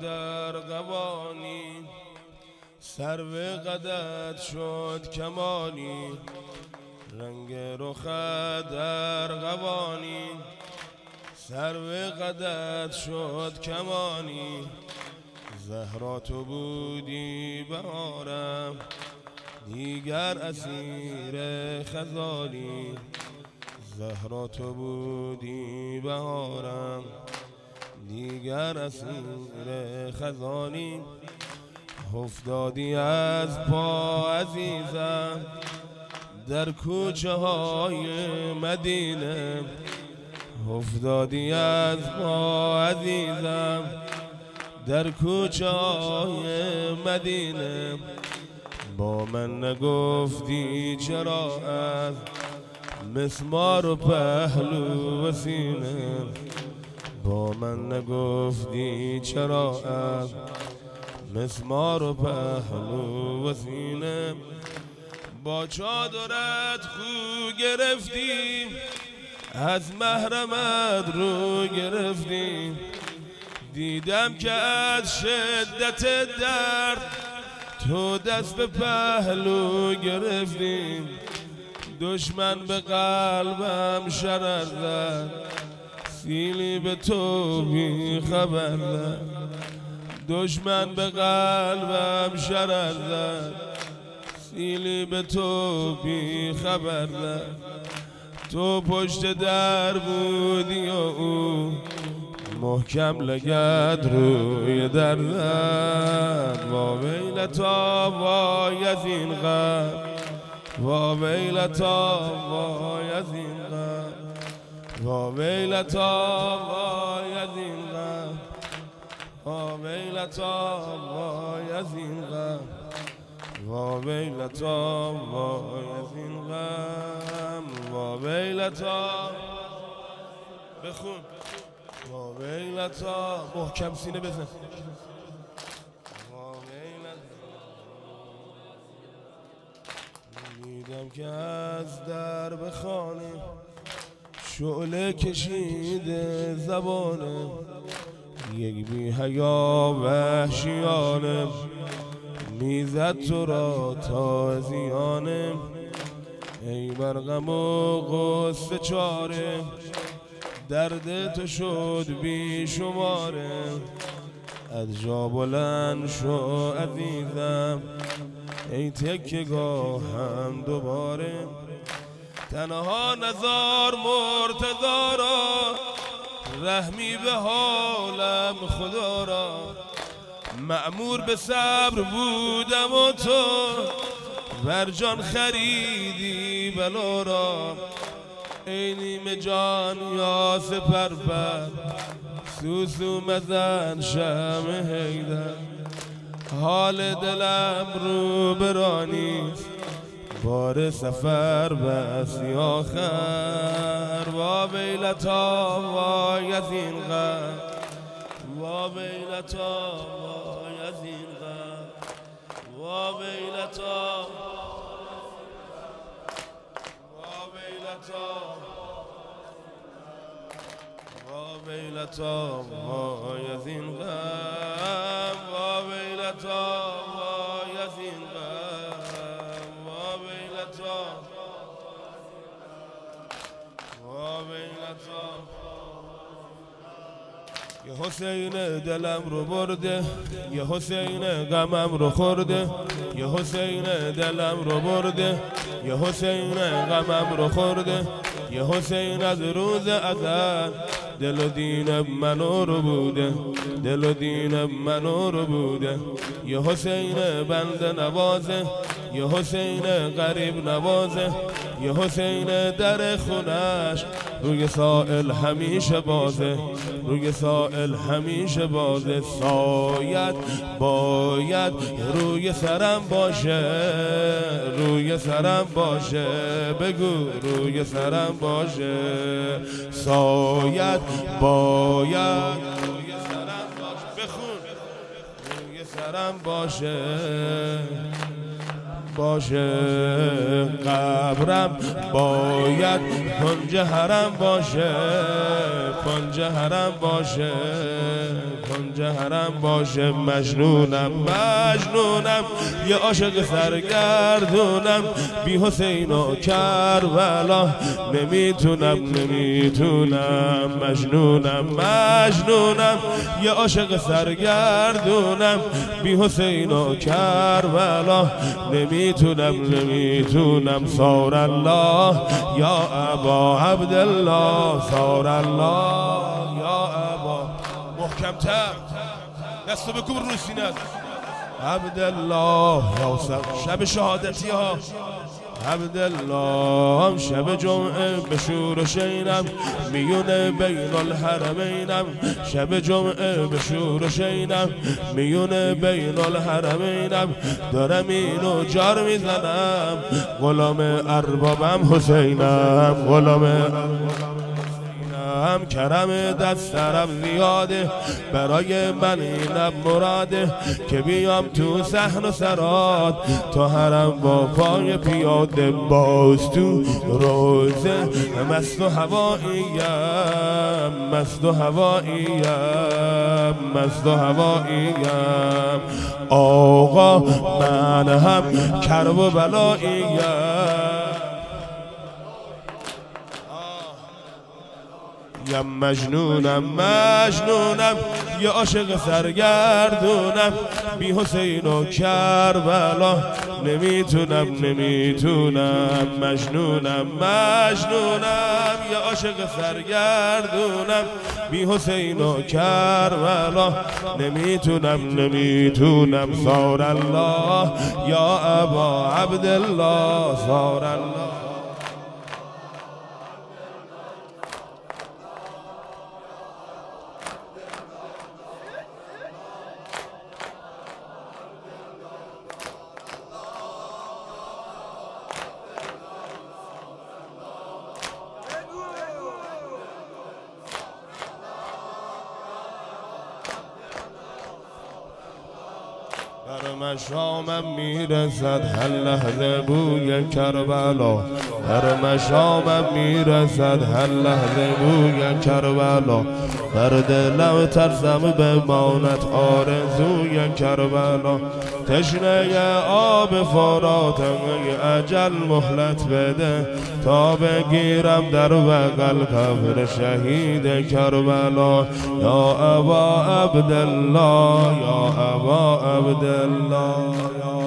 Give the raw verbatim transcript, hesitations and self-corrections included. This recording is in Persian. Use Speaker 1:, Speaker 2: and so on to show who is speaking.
Speaker 1: در قوانی، سرو قدت شد کمانی، رنگ رخت در قوانی، سرو قدت شد کمانی. زهرا تو بودی بهارم، دیگر اسیر خزانی. زهرا تو بودی بهارم، دیگر اسیر خزانی. افتادی از پا عزیزم در کوچه های مدینه، افتادی از پا عزیزم در کوچه های مدینه. با من نگفتی چرا از مسمار و پهلو و سینه، با من نگفتی چرا از مسمار و پهلو و سینه. با چادرت خو گرفتی، از محرمت رو گرفتی. دیدم که از شدت درد تو دست به پهلو گرفتی. دشمن به قلبم شرر زد، سیلی به تو بی خبر زد. دشمن به قلبم شرر زد، سیلی به تو بی خبر زد. تو پشت در بودی و او محکم لگد روی در زد. وا ویلتا وای از این غم، وا ویلتا وای از این غم، وا ویلتا وای از این غم، وا ویلتا وای از این غم، وا ویلتا وای از این غم، وا ویلتا. بخون وا ویلتا، محکم سینه بزن. وا ویلتا. دیدم که از درب خانه شعله کشیده زبانه، یک بی حیا وحشیانه میزد تو را تازیانه. ای بر غم و غصه چاره، درد تو شد بی شماره. از جا بلند شو عزیزم، ای تکیه گاهم دوباره. تنها نزار مرتضی را، رحمی به حالم خدا را. مأمور به صبر بودم و تو بر جان خریدی بلا را. ای نیمه جان یا سپربر، سوسو مزن شمع حیدر. حال دلم رو برانیست، بار سفر بسی آخر. وا ویلتا وای از این غم، وا ویلتا وای از این غم، وا ویلتا وا ویلتا وا ویلتا وای از این غم، وا ویلتا وای از این غم، وا ویلتا وا ویلتا. یه حسین دلم رو برده، یه حسین غمم رو خورده. یه حسین دلم رو برده، یه حسین غمم رو خورده. یه حسین از روز ازل دل و دین منو رو بوده، دل و دین منو رو بوده. یه حسین بنده نوازه، یه حسین غریب نوازه. یه حسین در خونش روی سائل همیشه بازه، روی سائل همیشه بازه. سایت باید روی سرم باشه، روی سرم باشه. بگو روی سرم باشه. سایت باید روی سرم باشه. بخون روی سرم باشه باشه. قبرم باید کنج حرم باشه، کنج حرم باشه، کنج گنج حرم باشه مجنونم مجنونم یه عاشق سرگردونم بی حسین و کربلا نمیتونم نمیتونم مجنونم مجنونم یه عاشق سرگردونم بی حسین و کربلا نمیتونم نمیتونم صار الله یا ابا عبدالله صار الله یا ابا محکم‌تر دستو بکن رو سینت عبدالله یا شب شهادتی ها عبدالله شب جمعه به شور و شینم میونه بین الحرمینم شب جمعه به شور و شینم میونه بین الحرمینم دارم اینو جار میزنم غلام اربابم حسینم غلام هم کرم دست طرف زیاده برای من اینم مراده که بیام تو صحن و سرات تا حرم با پای پیاده باز تو روزه مست و هواییم مست و هواییم مست و هواییم آقا من هم کرب و بلاییم یا مجنونم مجنونم یه عاشق سرگردونم بی حسین و کربلا نمیتونم نمیتونم مجنونم مجنونم یه عاشق سرگردونم بی حسین و کربلا نمیتونم نمیتونم صار الله یا ابا عبدالله صار الله بر مشامم میرسد هر لحظه بوی کربلا بر مشامم میرسد هر لحظه بوی کربلا بر دلم ترسم بماند آرزوی کربلا تشنه آب فراتم اجل مهلت بده تا بگیرم در بغل قبر شهید کربلا یا ابا عبدالله یا ابا عبدالله